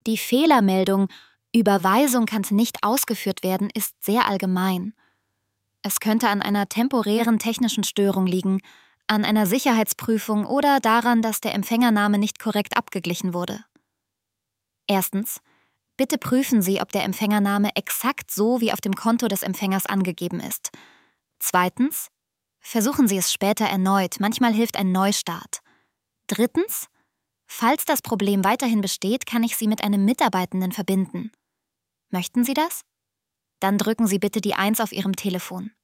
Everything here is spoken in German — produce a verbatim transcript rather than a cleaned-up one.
Die Fehlermeldung „Überweisung kann nicht ausgeführt werden“ ist sehr allgemein. Es könnte an einer temporären technischen Störung liegen, an einer Sicherheitsprüfung oder daran, dass der Empfängername nicht korrekt abgeglichen wurde. Erstens. Bitte prüfen Sie, ob der Empfängername exakt so wie auf dem Konto des Empfängers angegeben ist. Zweitens. Versuchen Sie es später erneut, manchmal hilft ein Neustart. Drittens. Falls das Problem weiterhin besteht, kann ich Sie mit einem Mitarbeitenden verbinden. Möchten Sie das? Dann drücken Sie bitte die eins auf Ihrem Telefon.